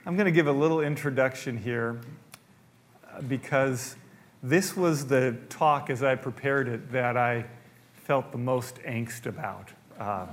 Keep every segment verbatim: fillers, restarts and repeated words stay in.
I'm going to give a little introduction here uh, because this was the talk as I prepared it that I felt the most angst about. Uh,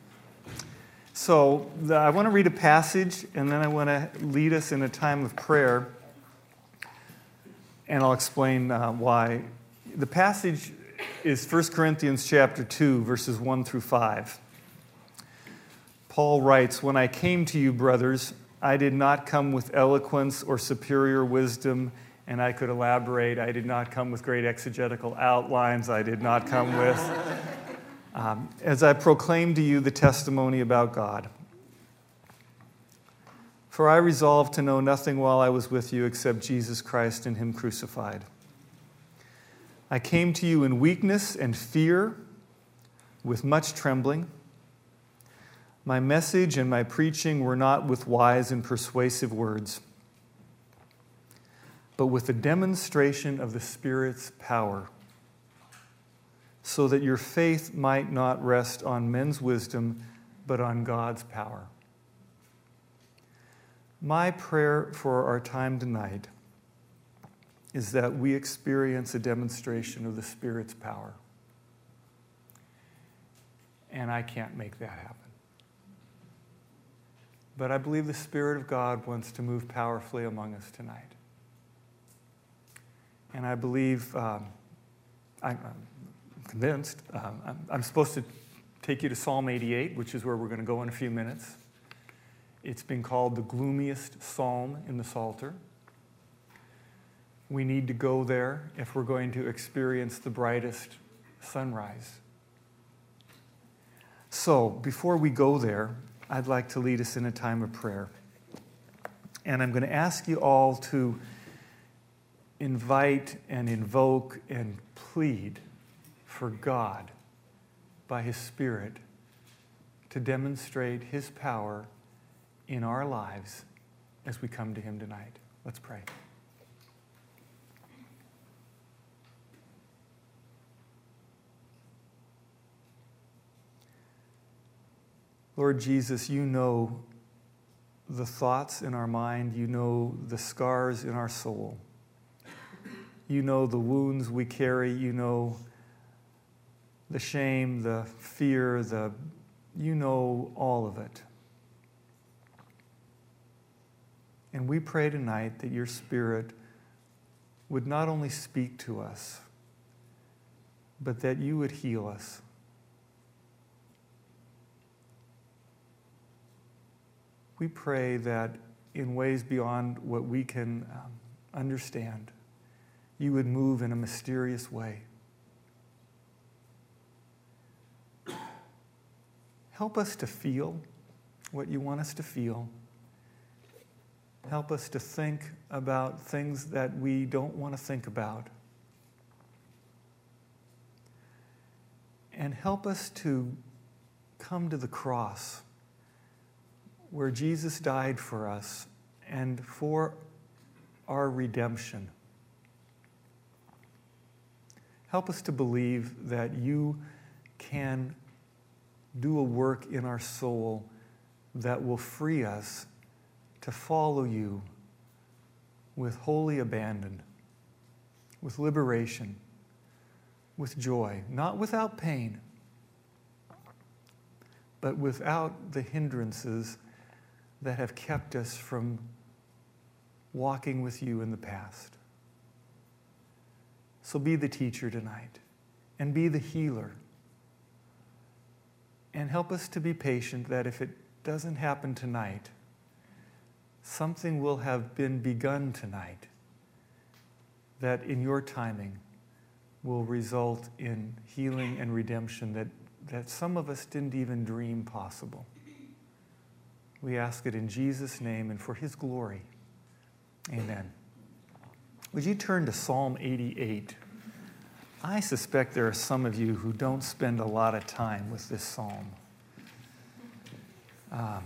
so the, I want to read a passage, and then I want to lead us in a time of prayer, and I'll explain uh, why. The passage is First Corinthians chapter two, verses one through five. Paul writes, "When I came to you, brothers, I did not come with eloquence or superior wisdom," and I could elaborate. I did not come with great exegetical outlines. I did not come with, um, as I proclaimed to you the testimony about God. For I resolved to know nothing while I was with you except Jesus Christ and Him crucified. I came to you in weakness and fear, with much trembling. My message and my preaching were not with wise and persuasive words, but with a demonstration of the Spirit's power, so that your faith might not rest on men's wisdom, but on God's power. My prayer for our time tonight is that we experience a demonstration of the Spirit's power. And I can't make that happen. But I believe the Spirit of God wants to move powerfully among us tonight. And I believe, um, I'm, I'm convinced, um, I'm, I'm supposed to take you to Psalm eighty-eight, which is where we're going to go in a few minutes. It's been called the gloomiest psalm in the Psalter. We need to go there if we're going to experience the brightest sunrise. So, before we go there, I'd like to lead us in a time of prayer. And I'm going to ask you all to invite and invoke and plead for God by His Spirit to demonstrate His power in our lives as we come to Him tonight. Let's pray. Lord Jesus, you know the thoughts in our mind. You know the scars in our soul. You know the wounds we carry. You know the shame, the fear, the you know all of it. And we pray tonight that your Spirit would not only speak to us, but that you would heal us. We pray that in ways beyond what we can um, understand, you would move in a mysterious way. Help us to feel what you want us to feel. Help us to think about things that we don't want to think about. And help us to come to the cross, where Jesus died for us and for our redemption. Help us to believe that you can do a work in our soul that will free us to follow you with holy abandon, with liberation, with joy, not without pain, but without the hindrances that have kept us from walking with you in the past. So be the teacher tonight, and be the healer. And help us to be patient that if it doesn't happen tonight, something will have been begun tonight that in your timing will result in healing and redemption that, that some of us didn't even dream possible. We ask it in Jesus' name and for His glory. Amen. Would you turn to Psalm eighty-eight? I suspect there are some of you who don't spend a lot of time with this psalm. Um,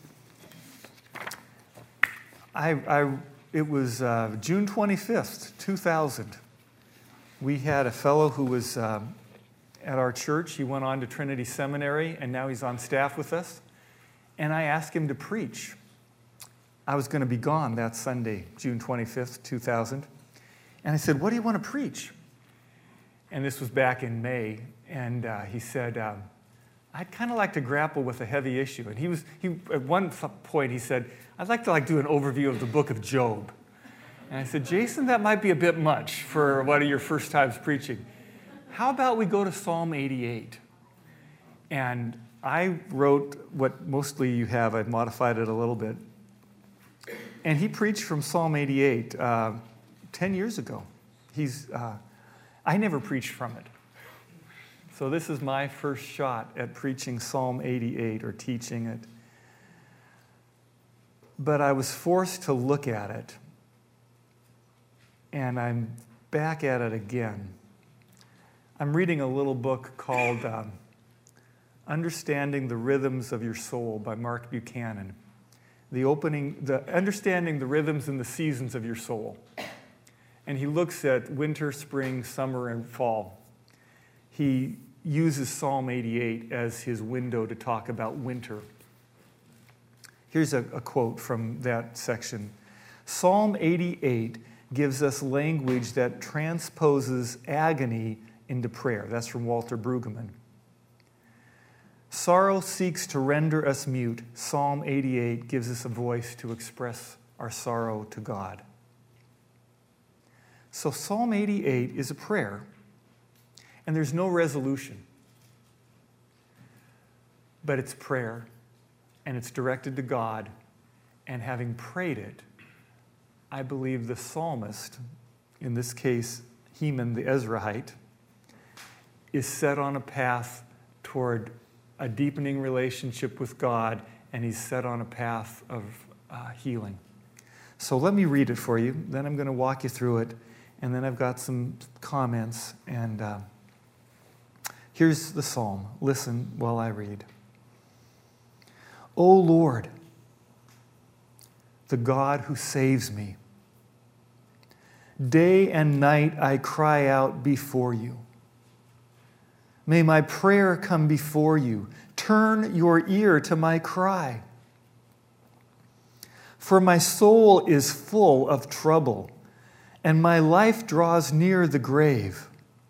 I, I, it was uh, June twenty-fifth, two thousand. We had a fellow who was uh, at our church. He went on to Trinity Seminary, and now he's on staff with us. And I asked him to preach. I was going to be gone that Sunday, June twenty-fifth, two thousand. And I said, what do you want to preach? And this was back in May. And uh, he said, um, I'd kind of like to grapple with a heavy issue. And he was, he, at one point he said, I'd like to like do an overview of the book of Job. And I said, Jason, that might be a bit much for one of your first times preaching. How about we go to Psalm eighty-eight? And I wrote what mostly you have. I've modified it a little bit. And he preached from Psalm eighty-eight uh, ten years ago. He's, uh, I never preached from it. So this is my first shot at preaching Psalm eighty-eight or teaching it. But I was forced to look at it. And I'm back at it again. I'm reading a little book called um, Understanding the Rhythms of Your Soul by Mark Buchanan. The opening, the Understanding the Rhythms and the Seasons of Your Soul. And he looks at winter, spring, summer, and fall. He uses Psalm eighty-eight as his window to talk about winter. Here's a, a quote from that section. Psalm eighty-eight gives us language that transposes agony into prayer. That's from Walter Brueggemann. Sorrow seeks to render us mute. Psalm eighty-eight gives us a voice to express our sorrow to God. So Psalm eighty-eight is a prayer, and there's no resolution. But it's prayer, and it's directed to God, and having prayed it, I believe the psalmist, in this case Heman the Ezrahite, is set on a path toward a deepening relationship with God, and he's set on a path of uh, healing. So let me read it for you, then I'm going to walk you through it, and then I've got some comments, and uh, here's the psalm. Listen while I read. O Lord, the God who saves me, day and night I cry out before you. May my prayer come before you. Turn your ear to my cry. For my soul is full of trouble, and my life draws near the grave.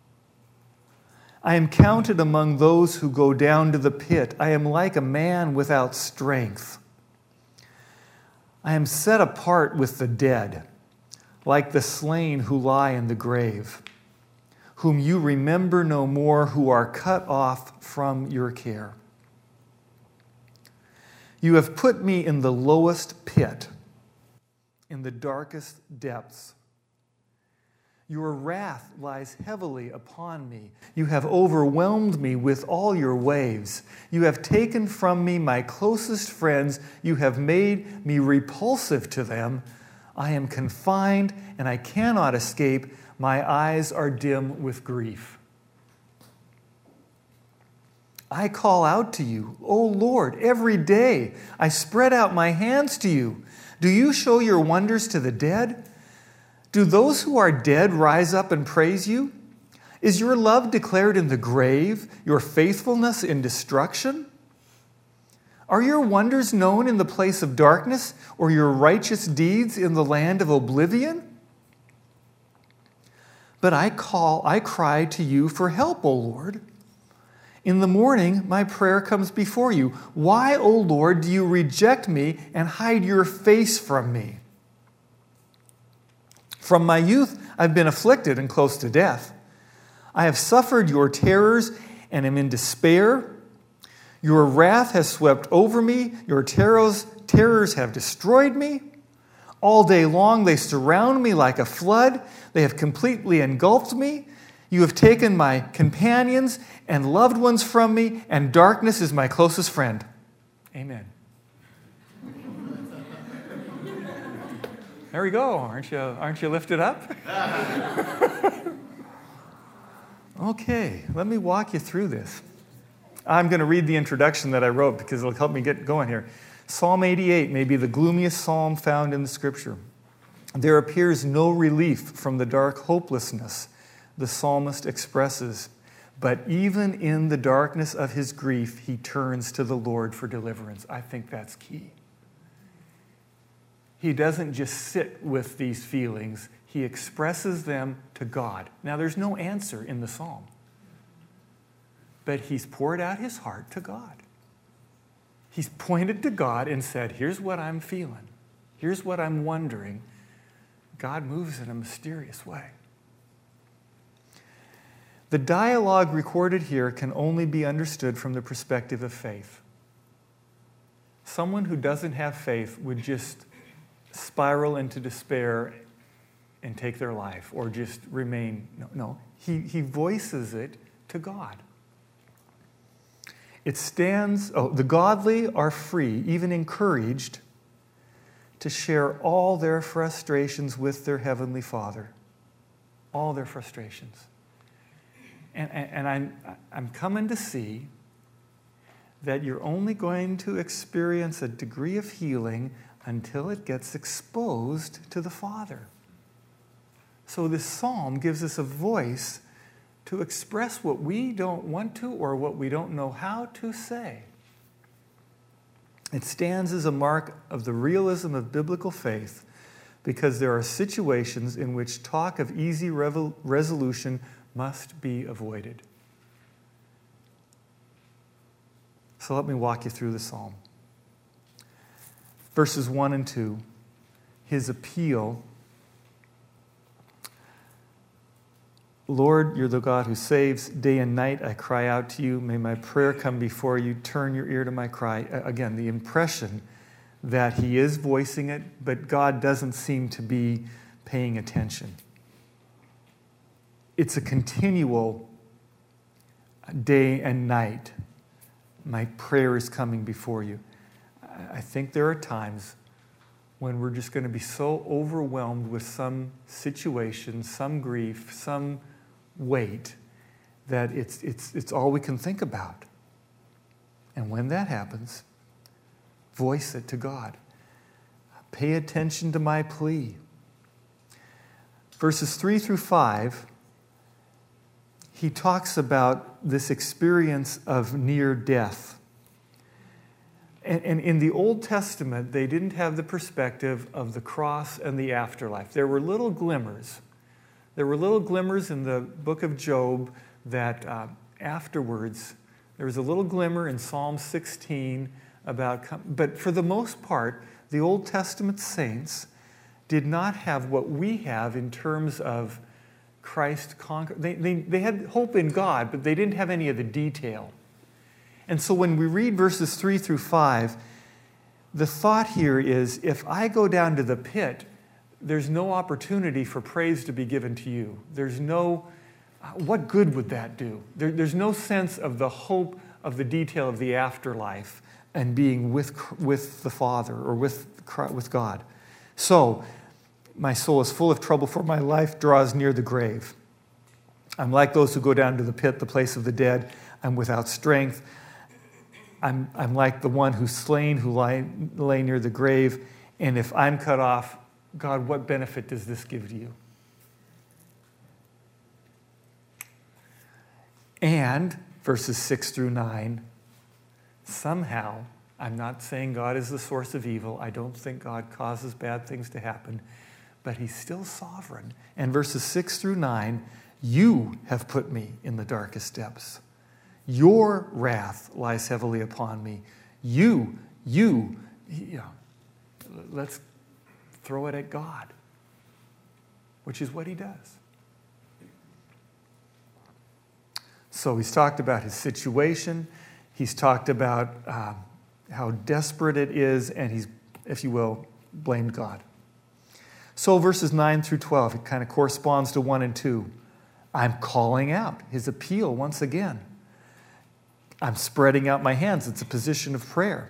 I am counted among those who go down to the pit. I am like a man without strength. I am set apart with the dead, like the slain who lie in the grave, whom you remember no more, who are cut off from your care. You have put me in the lowest pit, in the darkest depths. Your wrath lies heavily upon me. You have overwhelmed me with all your waves. You have taken from me my closest friends. You have made me repulsive to them. I am confined and I cannot escape. My eyes are dim with grief. I call out to you, O Lord, every day. I spread out my hands to you. Do you show your wonders to the dead? Do those who are dead rise up and praise you? Is your love declared in the grave, your faithfulness in destruction? Are your wonders known in the place of darkness, or your righteous deeds in the land of oblivion? But I call, I cry to you for help, O Lord. In the morning, my prayer comes before you. Why, O Lord, do you reject me and hide your face from me? From my youth, I've been afflicted and close to death. I have suffered your terrors and am in despair. Your wrath has swept over me. Your terrors, terrors have destroyed me. All day long they surround me like a flood. They have completely engulfed me. You have taken my companions and loved ones from me, and darkness is my closest friend. Amen. There we go. Aren't you, aren't you lifted up? Okay, let me walk you through this. I'm going to read the introduction that I wrote because it'll help me get going here. Psalm eighty-eight may be the gloomiest psalm found in the Scripture. There appears no relief from the dark hopelessness the psalmist expresses, but even in the darkness of his grief, he turns to the Lord for deliverance. I think that's key. he doesn't just sit with these feelings. He expresses them to God. Now, there's no answer in the psalm, but he's poured out his heart to God. He's pointed to God and said, here's what I'm feeling. Here's what I'm wondering. God moves in a mysterious way. The dialogue recorded here can only be understood from the perspective of faith. Someone who doesn't have faith would just spiral into despair and take their life, or just remain. No, no. He, he voices it to God. It stands, oh, the godly are free, even encouraged, to share all their frustrations with their Heavenly Father. All their frustrations. And, and, and I'm, I'm coming to see that you're only going to experience a degree of healing until it gets exposed to the Father. So this psalm gives us a voice to express what we don't want to or what we don't know how to say. It stands as a mark of the realism of biblical faith because there are situations in which talk of easy revel- resolution must be avoided. So let me walk you through the psalm. Verses one and two, his appeal. Lord, you're the God who saves. Day and night I cry out to you. May my prayer come before you. Turn your ear to my cry. Again, the impression that he is voicing it, but God doesn't seem to be paying attention. It's a continual day and night. My prayer is coming before you. I think there are times when we're just going to be so overwhelmed with some situation, some grief, some weight, that it's, it's, it's all we can think about. And when that happens, voice it to God. Pay attention to my plea. Verses three through five, he talks about this experience of near death. And, and in the Old Testament, they didn't have the perspective of the cross and the afterlife. There were little glimmers. There were little glimmers in the book of Job that uh, afterwards, there was a little glimmer in Psalm sixteen about, but for the most part, the Old Testament saints did not have what we have in terms of Christ conquer. They, they, they had hope in God, but they didn't have any of the detail. And so when we read verses three through five, the thought here is, if I go down to the pit, there's no opportunity for praise to be given to you. There's no, what good would that do? There, there's no sense of the hope of the detail of the afterlife and being with, with the Father or with, with God. So, my soul is full of trouble, for my life draws near the grave. I'm like those who go down to the pit, the place of the dead. I'm without strength. I'm, I'm like the one who's slain, who lie, lay near the grave. And if I'm cut off, God, what benefit does this give to you? And verses six through nine, somehow, I'm not saying God is the source of evil. I don't think God causes bad things to happen, but he's still sovereign. And verses six through nine, you have put me in the darkest depths. Your wrath lies heavily upon me. You, you, you know, let's throw it at God, which is what he does. So he's talked about his situation. He's talked about uh, how desperate it is, and he's, if you will, blamed God. So verses nine through twelve, it kind of corresponds to one and two. I'm calling out his appeal once again. I'm spreading out my hands. It's a position of prayer.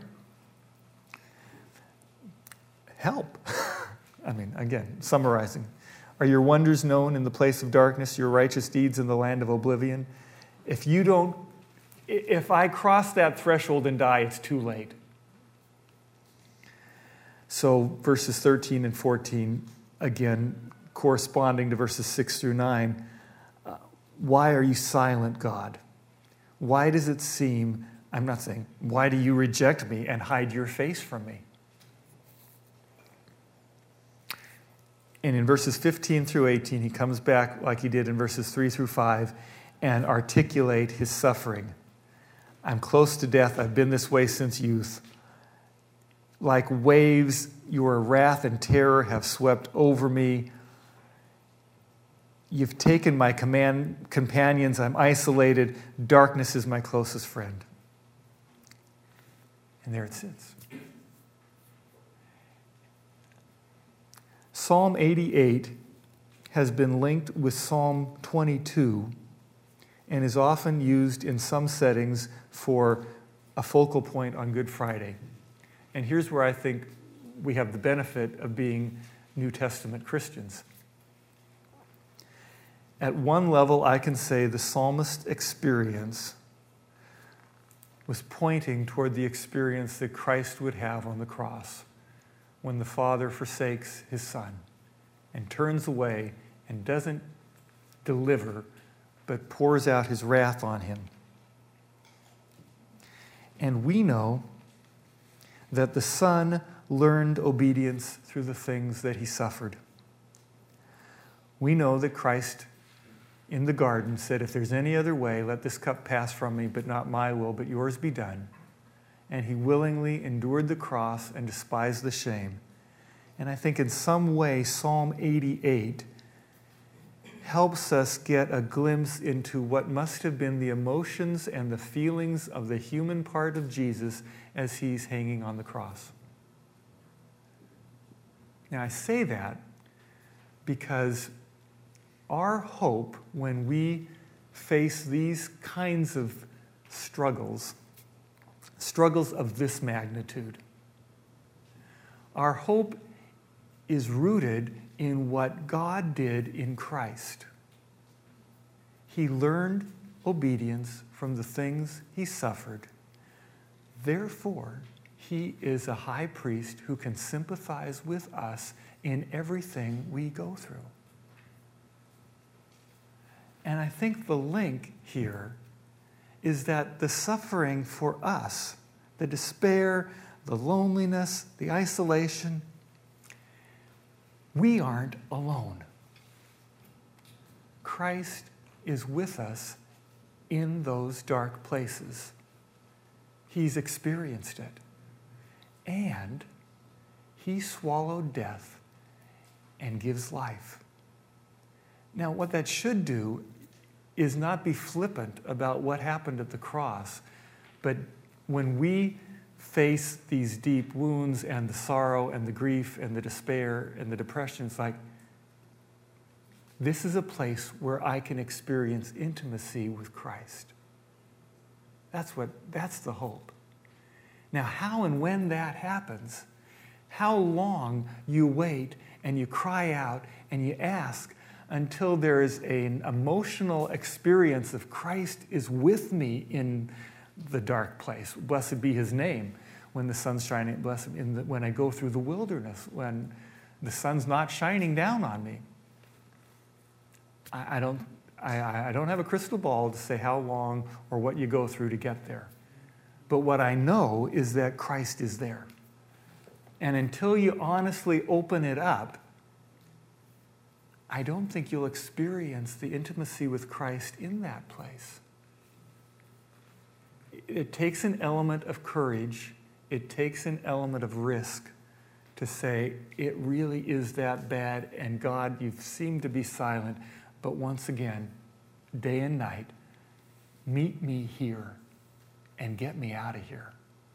Help. I mean, again, summarizing. Are your wonders known in the place of darkness, your righteous deeds in the land of oblivion? If you don't, if I cross that threshold and die, it's too late. So verses thirteen and fourteen, again, corresponding to verses six through nine. Uh, why are you silent, God? Why does it seem, I'm not saying, why do you reject me and hide your face from me? And in verses fifteen through eighteen, he comes back like he did in verses three through five and articulate his suffering. I'm close to death. I've been this way since youth. Like waves, your wrath and terror have swept over me. You've taken my command, companions. I'm isolated. Darkness is my closest friend. And there it sits. Psalm eighty-eight has been linked with Psalm twenty-two and is often used in some settings for a focal point on Good Friday. And here's where I think we have the benefit of being New Testament Christians. At one level, I can say the psalmist's experience was pointing toward the experience that Christ would have on the cross when the Father forsakes his Son and turns away and doesn't deliver, but pours out his wrath on him. And we know that the Son learned obedience through the things that he suffered. We know that Christ in the garden said, if there's any other way, let this cup pass from me, but not my will, but yours be done. And he willingly endured the cross and despised the shame. And I think in some way, Psalm eighty-eight helps us get a glimpse into what must have been the emotions and the feelings of the human part of Jesus as he's hanging on the cross. Now, I say that because our hope when we face these kinds of struggles, struggles of this magnitude, our hope is rooted in what God did in Christ. He learned obedience from the things he suffered. Therefore, he is a high priest who can sympathize with us in everything we go through. And I think the link here is that the suffering for us, the despair, the loneliness, the isolation, we aren't alone. Christ is with us in those dark places. He's experienced it. And he swallowed death and gives life. Now, what that should do is not be flippant about what happened at the cross, but when we face these deep wounds and the sorrow and the grief and the despair and the depression, it's like, this is a place where I can experience intimacy with Christ. That's what, that's the hope. Now, how and when that happens, how long you wait and you cry out and you ask until there is an emotional experience of Christ is with me in the dark place. Blessed be his name. When the sun's shining, blessed in the, when I go through the wilderness, when the sun's not shining down on me. I, I don't I, I don't have a crystal ball to say how long or what you go through to get there. But what I know is that Christ is there. And until you honestly open it up, I don't think you'll experience the intimacy with Christ in that place. It takes an element of courage. It takes an element of risk to say, it really is that bad, and God, you've seemed to be silent, but once again, day and night, meet me here and get me out of here.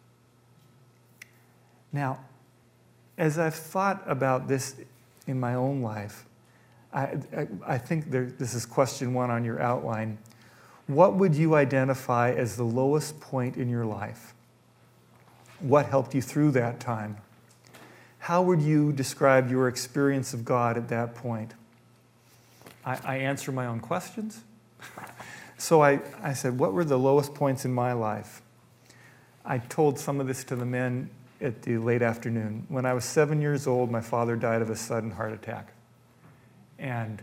Now, as I've thought about this in my own life, I, I, I think there, this is question one on your outline. What would you identify as the lowest point in your life? What helped you through that time? How would you describe your experience of God at that point? I, I answer my own questions. So I, I said, what were the lowest points in my life? I told some of this to the men at the late afternoon. When I was seven years old, my father died of a sudden heart attack. And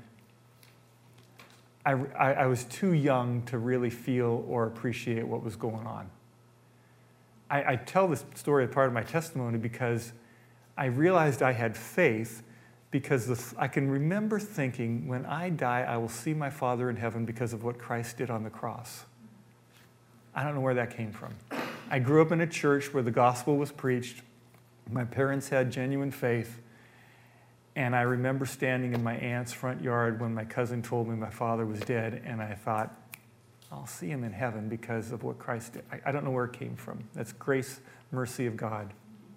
I, I, I was too young to really feel or appreciate what was going on. I, I tell this story as part of my testimony because I realized I had faith because the, I can remember thinking, when I die, I will see my Father in heaven because of what Christ did on the cross. I don't know where that came from. I grew up in a church where the gospel was preached. My parents had genuine faith. And I remember standing in my aunt's front yard when my cousin told me my father was dead, and I thought, I'll see him in heaven because of what Christ did. I, I don't know where it came from. That's grace, mercy of God.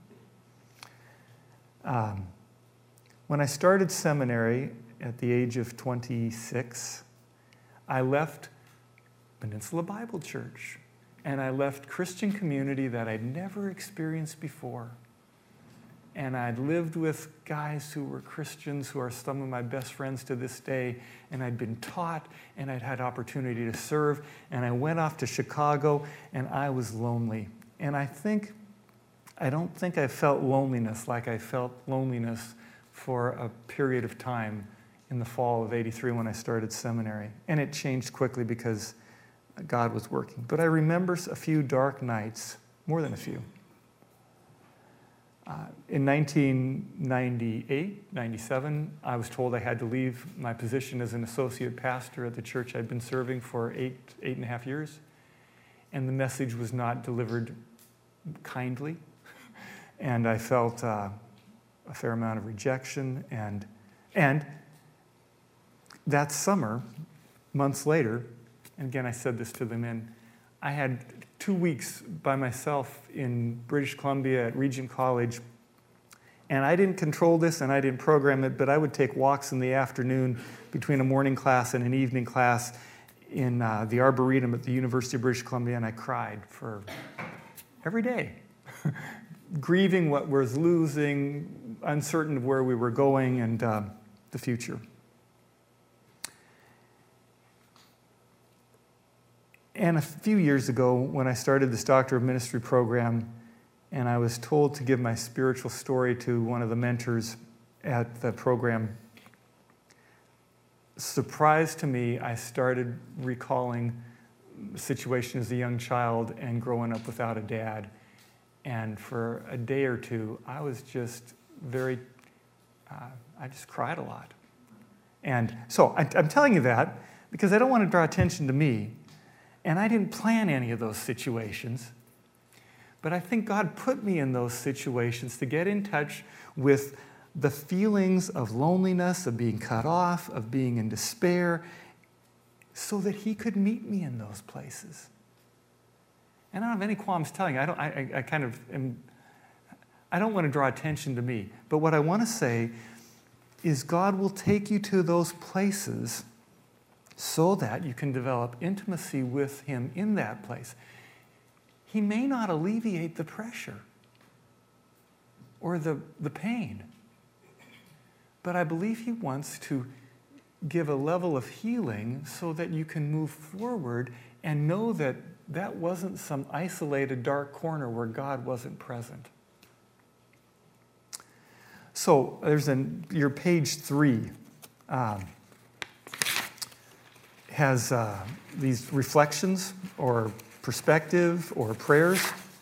Um, when I started seminary at the age of twenty-six, I left Peninsula Bible Church, and I left Christian community that I'd never experienced before. And I'd lived with guys who were Christians, who are some of my best friends to this day, and I'd been taught, and I'd had opportunity to serve, and I went off to Chicago, and I was lonely. And I think, I don't think I felt loneliness like I felt loneliness for a period of time in the fall of eighty-three when I started seminary. And it changed quickly because God was working. But I remember a few dark nights, more than a few. Uh, in nineteen ninety-eight, ninety-seven, I was told I had to leave my position as an associate pastor at the church I'd been serving for eight, eight and a half years. And the message was not delivered kindly. And I felt uh, a fair amount of rejection. And, and that summer, months later, and again I said this to the men, I had two weeks by myself in British Columbia at Regent College, and I didn't control this and I didn't program it, but I would take walks in the afternoon between a morning class and an evening class in uh, the Arboretum at the University of British Columbia, and I cried for every day, grieving what was losing, uncertain of where we were going and uh, the future. And a few years ago, when I started this Doctor of Ministry program, and I was told to give my spiritual story to one of the mentors at the program, surprise to me, I started recalling the situation as a young child and growing up without a dad. And for a day or two, I was just very, uh, I just cried a lot. And so I, I'm telling you that because I don't want to draw attention to me. And I didn't plan any of those situations. But I think God put me in those situations to get in touch with the feelings of loneliness, of being cut off, of being in despair, so that He could meet me in those places. And I don't have any qualms telling you. I don't, I, I kind of am, I don't want to draw attention to me. But what I want to say is God will take you to those places so that you can develop intimacy with Him in that place. He may not alleviate the pressure or the, the pain, but I believe He wants to give a level of healing so that you can move forward and know that that wasn't some isolated dark corner where God wasn't present. So there's an, your page three. Um, has uh, these reflections or perspective or prayers.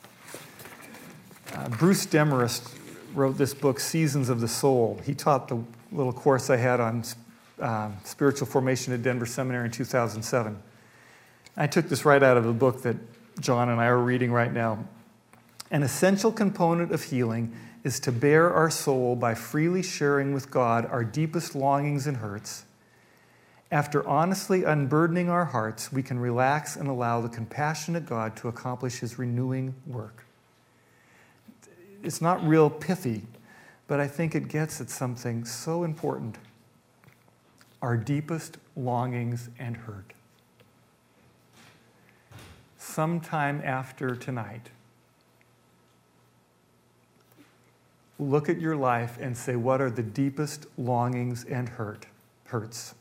Uh, Bruce Demarest wrote this book, Seasons of the Soul. He taught the little course I had on uh, spiritual formation at Denver Seminary in two thousand seven. I took this right out of the book that John and I are reading right now. An essential component of healing is to bare our soul by freely sharing with God our deepest longings and hurts. After honestly unburdening our hearts, we can relax and allow the compassionate God to accomplish His renewing work. It's not real pithy, but I think it gets at something so important. Our deepest longings and hurt. Sometime after tonight, look at your life and say, what are the deepest longings and hurt, hurts?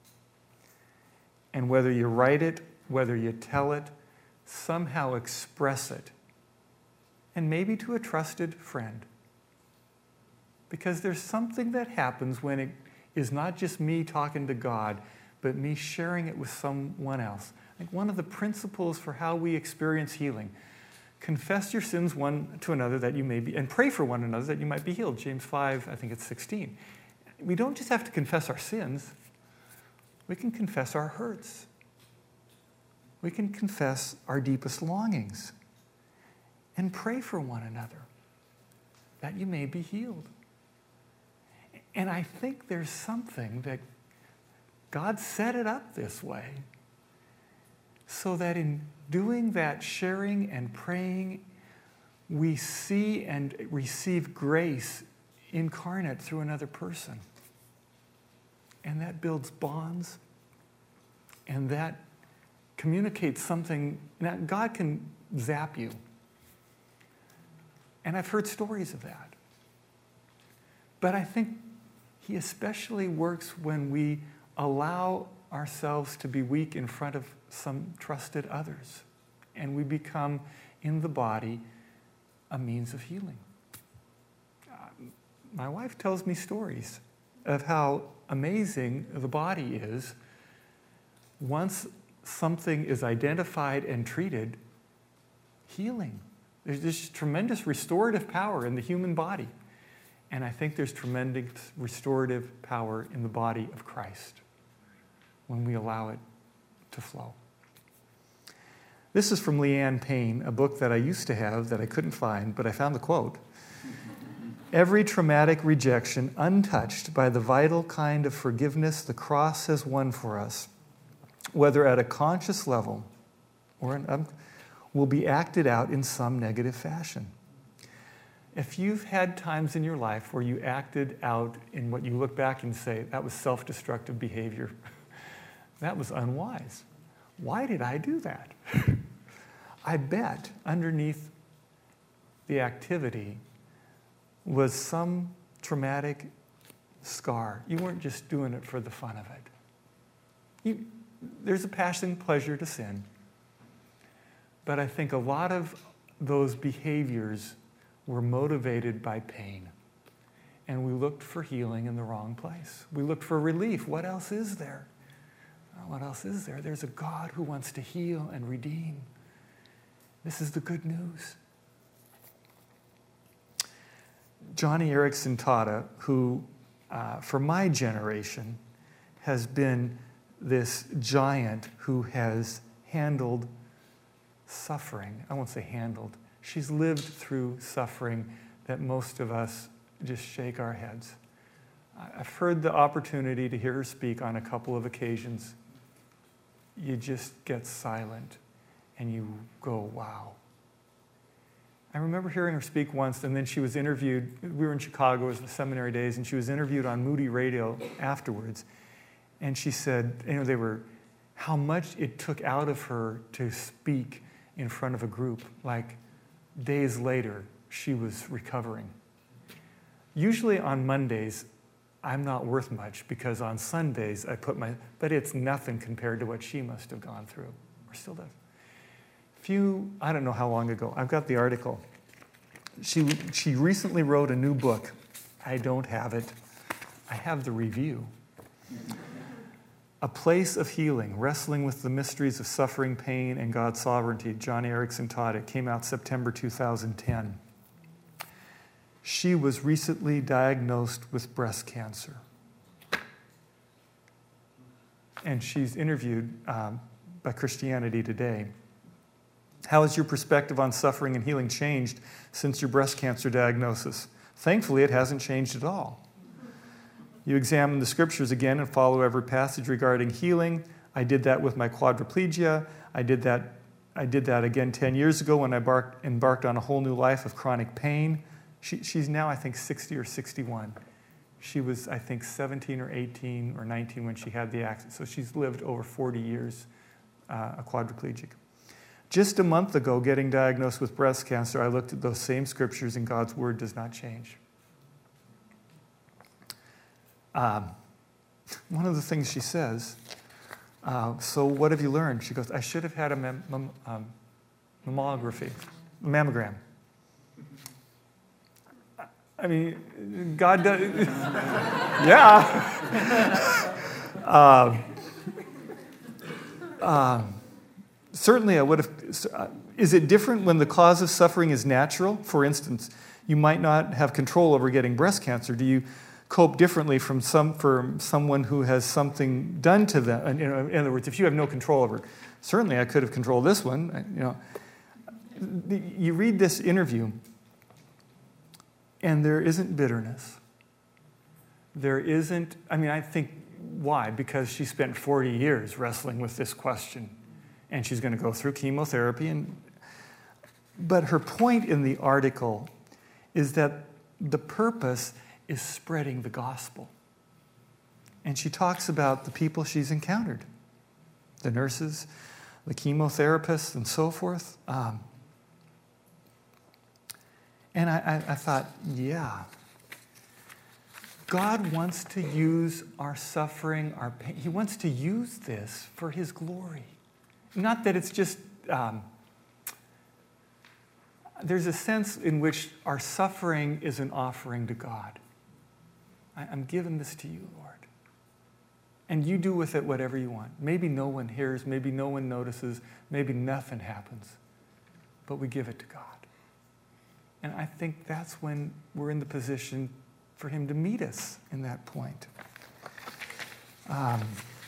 And whether you write it, whether you tell it, somehow express it. And maybe to a trusted friend. Because there's something that happens when it is not just me talking to God, but me sharing it with someone else. Like one of the principles for how we experience healing. Confess your sins one to another that you may be, and pray for one another that you might be healed. James five, I think it's sixteen. we don't just have to confess our sins. We can confess our hurts. We can confess our deepest longings and pray for one another that you may be healed. And I think there's something that God set it up this way so that in doing that sharing and praying, we see and receive grace incarnate through another person. And that builds bonds, and that communicates something. Now, God can zap you. And I've heard stories of that. But I think he especially works when we allow ourselves to be weak in front of some trusted others. And we become, in the body, a means of healing. Uh, my wife tells me stories of how amazing the body is. Once something is identified and treated, healing. There's this tremendous restorative power in the human body. And I think there's tremendous restorative power in the body of Christ when we allow it to flow. This is from Leanne Payne, a book that I used to have that I couldn't find, but I found the quote. Every traumatic rejection untouched by the vital kind of forgiveness the cross has won for us, whether at a conscious level or an um, will be acted out in some negative fashion. If you've had times in your life where you acted out in what you look back and say, that was self-destructive behavior, that was unwise. Why did I do that? I bet underneath the activity was some traumatic scar. You weren't just doing it for the fun of it. You, there's a passing pleasure to sin. But I think a lot of those behaviors were motivated by pain. And we looked for healing in the wrong place. We looked for relief. What else is there? What else is there? There's a God who wants to heal and redeem. This is the good news. Johnny Erickson Tada, who uh, for my generation has been this giant who has handled suffering. I won't say handled. She's lived through suffering that most of us just shake our heads. I've heard the opportunity to hear her speak on a couple of occasions. You just get silent and you go, wow. I remember hearing her speak once, and then she was interviewed. We were in Chicago, it was the seminary days, and she was interviewed on Moody Radio afterwards. And she said, you know, they were, how much it took out of her to speak in front of a group. Like days later, she was recovering. Usually on Mondays, I'm not worth much because on Sundays I put my, but it's nothing compared to what she must have gone through, or still does. Few, I don't know how long ago, I've got the article. She, she recently wrote a new book. I don't have it. I have the review. A Place of Healing, Wrestling with the Mysteries of Suffering, Pain, and God's Sovereignty, Johnny Erickson Tada. It came out September two thousand ten. She was recently diagnosed with breast cancer. And she's interviewed um, by Christianity Today. How has your perspective on suffering and healing changed since your breast cancer diagnosis? Thankfully, it hasn't changed at all. You examine the scriptures again and follow every passage regarding healing. I did that with my quadriplegia. I did that, I did that again ten years ago when I embarked, embarked on a whole new life of chronic pain. She, she's now, I think, sixty or sixty-one. She was, I think, seventeen or eighteen or nineteen when she had the accident. So she's lived over forty years, uh, a quadriplegic. Just a month ago, getting diagnosed with breast cancer, I looked at those same scriptures, and God's word does not change. Um, one of the things she says, uh, so what have you learned? She goes, I should have had a mem- mem- um, mammography, mammogram. I mean, God does, yeah. um, um, certainly I would have, is it different when the cause of suffering is natural? For instance, you might not have control over getting breast cancer. Do you cope differently from some from someone who has something done to them. And, you know, in other words, if you have no control over, certainly I could have controlled this one. You know, you read this interview, and there isn't bitterness. There isn't. I mean, I think why? Because she spent forty years wrestling with this question, and she's going to go through chemotherapy. And but her point in the article is that the purpose is spreading the gospel. And she talks about the people she's encountered, the nurses, the chemotherapists, and so forth. Um, and I, I, I thought, yeah, God wants to use our suffering, our pain. He wants to use this for His glory. Not that it's just, um, there's a sense in which our suffering is an offering to God. I, I'm giving this to you, Lord. And you do with it whatever you want. Maybe no one hears, maybe no one notices, maybe nothing happens. But we give it to God. And I think that's when we're in the position for Him to meet us in that point. Um,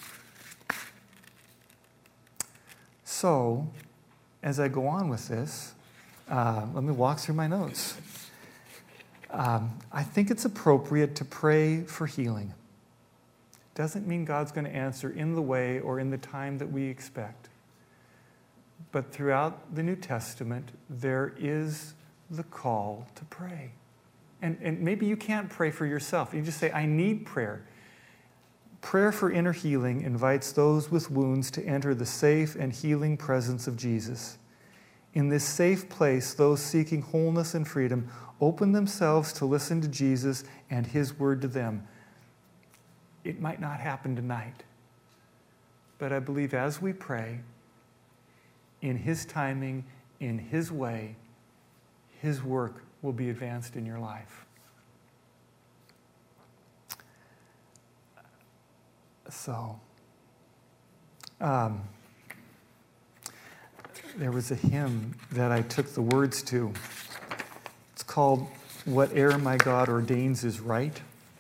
so, as I go on with this, uh, let me walk through my notes. Um, I think it's appropriate to pray for healing. Doesn't mean God's going to answer in the way or in the time that we expect. But throughout the New Testament, there is the call to pray. And, and maybe you can't pray for yourself. You just say, I need prayer. Prayer for inner healing invites those with wounds to enter the safe and healing presence of Jesus. In this safe place, those seeking wholeness and freedom open themselves to listen to Jesus and His word to them. It might not happen tonight, but I believe as we pray, in His timing, in His way, His work will be advanced in your life. So, um, there was a hymn that I took the words to. It's called Whate'er My God Ordains Is Right.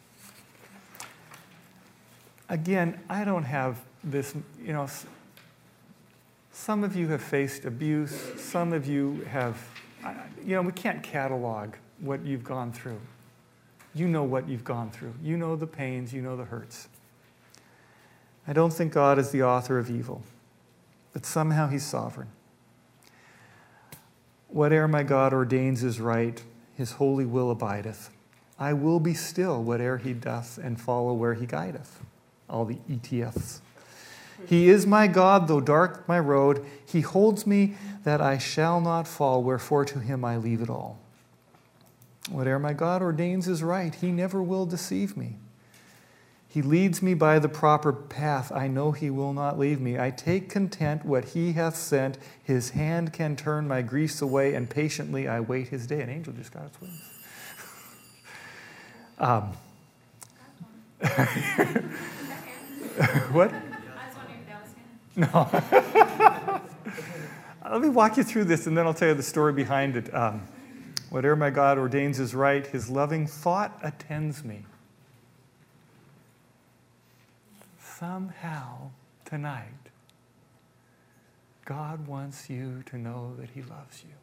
Again, I don't have this, you know, some of you have faced abuse, some of you have, you know, we can't catalog what you've gone through. You know what you've gone through. You know the pains, you know the hurts. I don't think God is the author of evil, but somehow He's sovereign. Whate'er my God ordains is right, His holy will abideth. I will be still, whate'er He doth, and follow where He guideth. All the E T Fs. He is my God, though dark my road. He holds me that I shall not fall, wherefore to Him I leave it all. Whate'er my God ordains is right. He never will deceive me. He leads me by the proper path. I know He will not leave me. I take content what He hath sent. His hand can turn my griefs away, and patiently I wait His day. An angel just got its wings. um, what? No. Let me walk you through this, and then I'll tell you the story behind it. Um, whatever my God ordains is right. His loving thought attends me. Somehow, tonight, God wants you to know that He loves you.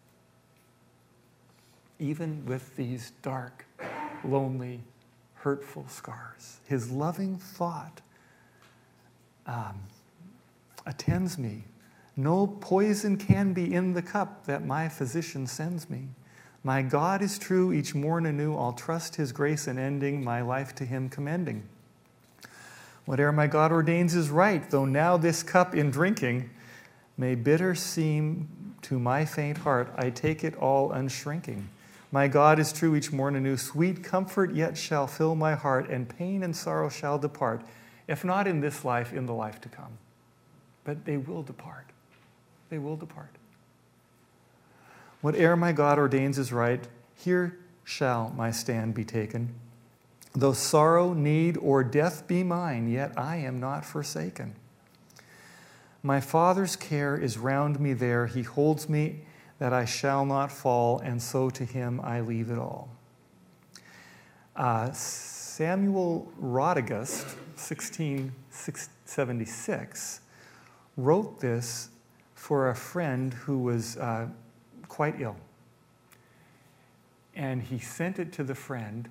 Even with these dark, lonely, hurtful scars. His loving thought um, attends me. No poison can be in the cup that my physician sends me. My God is true each morn anew. I'll trust His grace unending, my life to Him commending. Whate'er my God ordains is right, though now this cup in drinking may bitter seem to my faint heart, I take it all unshrinking. My God is true each morn anew. Sweet comfort yet shall fill my heart, and pain and sorrow shall depart, if not in this life, in the life to come. But they will depart. They will depart. Whate'er my God ordains is right, here shall my stand be taken. Though sorrow, need, or death be mine, yet I am not forsaken. My Father's care is round me there. He holds me that I shall not fall, and so to Him I leave it all. Uh, Samuel Rodegast, sixteen seventy-six, wrote this for a friend who was uh, quite ill. And he sent it to the friend,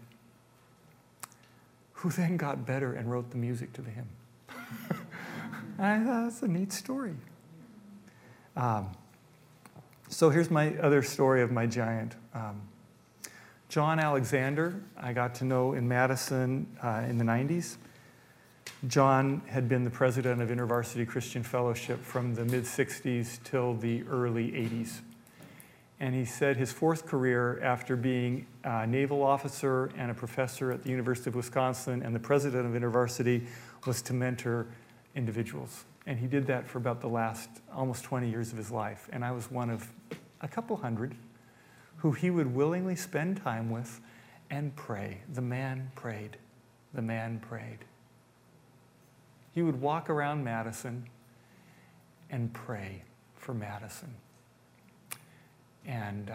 who then got better and wrote the music to the hymn. I thought that's a neat story. Um, so here's my other story of my giant. Um, John Alexander, I got to know in Madison uh, in the nineties. John had been the president of InterVarsity Christian Fellowship from the mid-sixties till the early eighties. And he said his fourth career, after being a naval officer and a professor at the University of Wisconsin and the president of InterVarsity, was to mentor individuals. And he did that for about the last almost twenty years of his life. And I was one of a couple hundred who he would willingly spend time with and pray. The man prayed. The man prayed. He would walk around Madison and pray for Madison. And uh,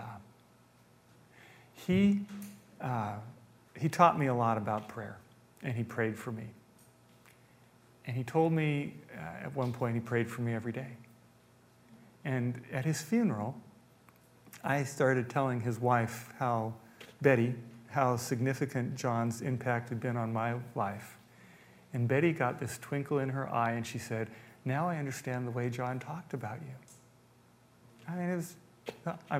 he, uh, he taught me a lot about prayer, and he prayed for me. And he told me uh, at one point he prayed for me every day. And at his funeral, I started telling his wife, how Betty, how significant John's impact had been on my life. And Betty got this twinkle in her eye, and she said, "Now I understand the way John talked about you." I mean, it was, I'm,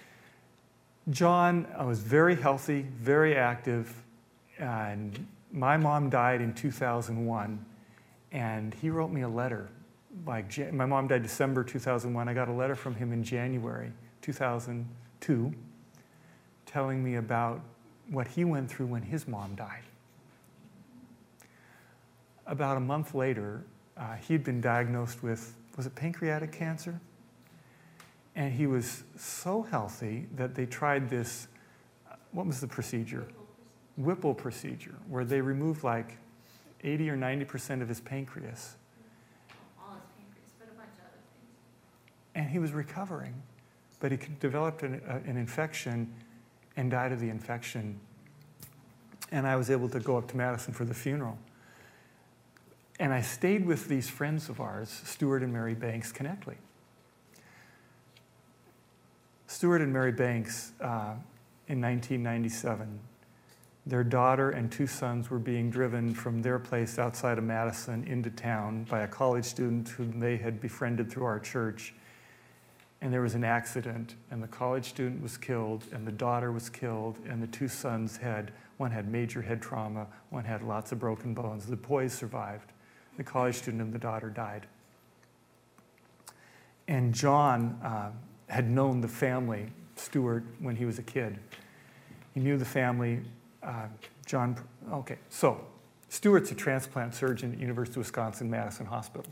John I was very healthy, very active, and my mom died in two thousand one, and he wrote me a letter. Like, my mom died December two thousand one. I got a letter from him in January two thousand two telling me about what he went through when his mom died. About a month later, uh, he'd been diagnosed with, was it pancreatic cancer? And he was so healthy that they tried this, uh, what was the procedure? Whipple procedure, where they removed like eighty or ninety percent of his pancreas. All his pancreas, but a bunch of other things. And he was recovering, but he developed an, uh, an infection and died of the infection. And I was able to go up to Madison for the funeral. And I stayed with these friends of ours, Stuart and Mary Banks Connectly. Stuart and Mary Banks, uh, in nineteen ninety-seven, their daughter and two sons were being driven from their place outside of Madison into town by a college student whom they had befriended through our church. And there was an accident, and the college student was killed, and the daughter was killed, and the two sons had, one had major head trauma, one had lots of broken bones. The boys survived. The college student and the daughter died. And John uh, had known the family, Stuart, when he was a kid. He knew the family. Uh, John, okay, so Stuart's a transplant surgeon at University of Wisconsin-Madison Hospital.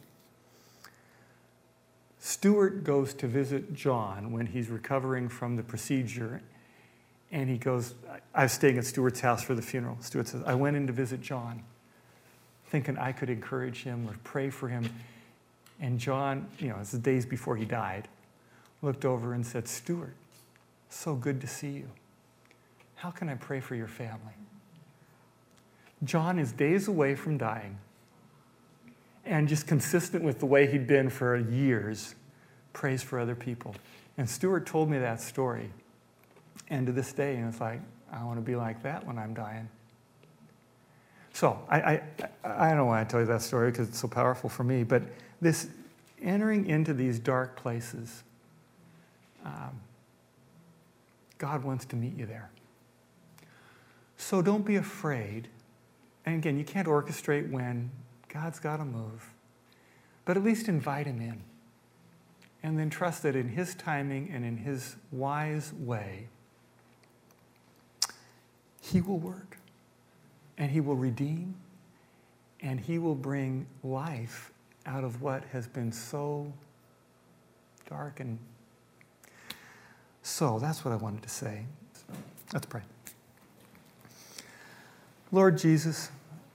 Stuart goes to visit John when he's recovering from the procedure, and he goes, I was staying at Stuart's house for the funeral. Stuart says, I went in to visit John, thinking I could encourage him or pray for him. And John, you know, it's the days before he died, looked over and said, Stuart, so good to see you. How can I pray for your family? John is days away from dying, and just consistent with the way he'd been for years, prays for other people. And Stuart told me that story. And to this day, and it's like, I want to be like that when I'm dying. So I, I, I don't want to tell you that story because it's so powerful for me, but this entering into these dark places, um, God wants to meet you there. So don't be afraid. And again, you can't orchestrate when. God's got to move. But at least invite him in. And then trust that in his timing and in his wise way, he will work. And he will redeem. And he will bring life out of what has been so dark. And so that's what I wanted to say. Let's pray. Lord Jesus,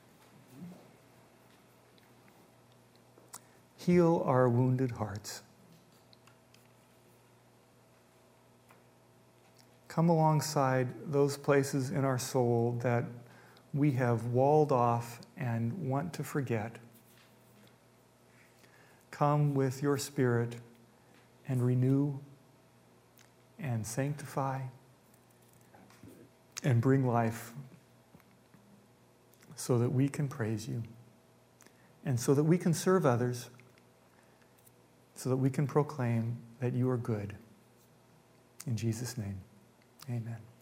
heal our wounded hearts. Come alongside those places in our soul that we have walled off and want to forget, come with your Spirit and renew and sanctify and bring life so that we can praise you and so that we can serve others, so that we can proclaim that you are good. In Jesus' name, amen.